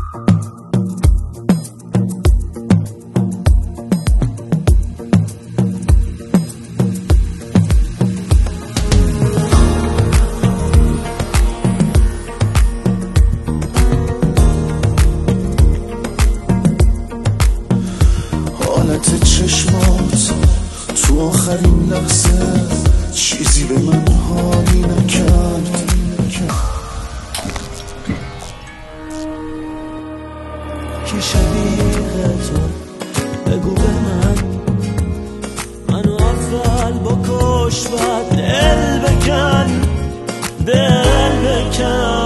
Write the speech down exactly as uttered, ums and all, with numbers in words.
حالت چشمات تو آخرین لحظه چیزی به من حالی نکرد. کی شبیه تو بگو به من، منو اول بکش بعد دل بکن، دل بکن.